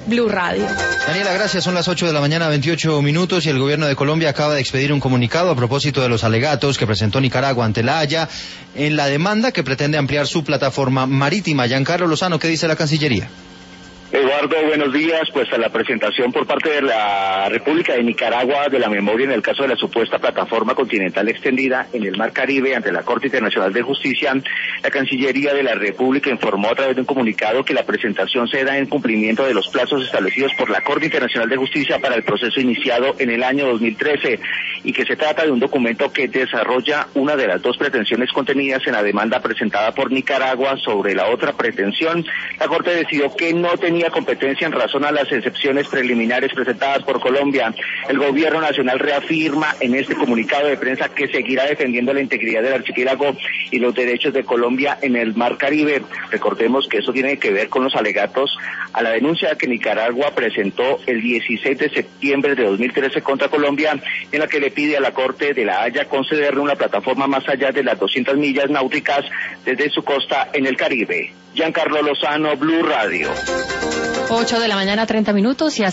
Blue Radio. Daniela, gracias. Son las 8 de la mañana, 28 minutos, y el gobierno de Colombia acaba de expedir un comunicado a propósito de los alegatos que presentó Nicaragua ante la Haya en la demanda que pretende ampliar su plataforma marítima. Giancarlo Lozano, ¿qué dice la Cancillería? Eduardo, buenos días. Pues a la presentación por parte de la República de Nicaragua de la memoria en el caso de la supuesta plataforma continental extendida en el Mar Caribe ante la Corte Internacional de Justicia, la Cancillería de la República informó a través de un comunicado que la presentación se da en cumplimiento de los plazos establecidos por la Corte Internacional de Justicia para el proceso iniciado en el año 2013 y que se trata de un documento que desarrolla una de las dos pretensiones contenidas en la demanda presentada por Nicaragua. Sobre la otra pretensión, la Corte decidió que no tenía competencia en razón a las excepciones preliminares presentadas por Colombia. El gobierno nacional reafirma en este comunicado de prensa que seguirá defendiendo la integridad del archipiélago y los derechos de Colombia en el Mar Caribe. Recordemos que eso tiene que ver con los alegatos a la denuncia que Nicaragua presentó el 16 de septiembre de 2013 contra Colombia, en la que le pide a la Corte de la Haya concederle una plataforma más allá de las 200 millas náuticas desde su costa en el Caribe. Giancarlo Lozano, Blue Radio. 8 de la mañana, 30 minutos, y así